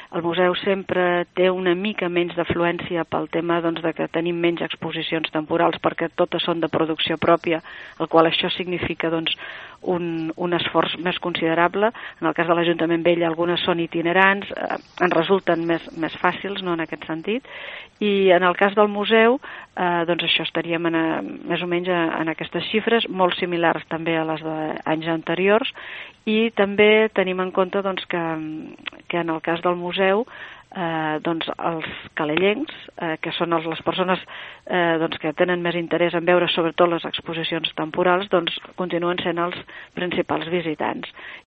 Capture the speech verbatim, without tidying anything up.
el museu sempre té una mica menys d'afluència pel tema doncs, de que tenim menys exposicions temporals perquè totes són de producció pròpia, el qual això significa doncs, un, un esforç més considerable. En el cas de l'Ajuntament Vell algunes són itinerants, eh, ens resulten més, més fàcils, no en aquest sentit, i en el cas del museu eh, doncs això estaríem en, a, més o menys en aquestes xifres, molt similars també a les d'anys anteriors, i també tenim en compte doncs, que, que en el cas del museu eh, doncs els calellencs, eh, que són els, les persones eh, doncs, que tenen més interès en veure sobretot les exposicions temporals, doncs continuen sent els principals visitants.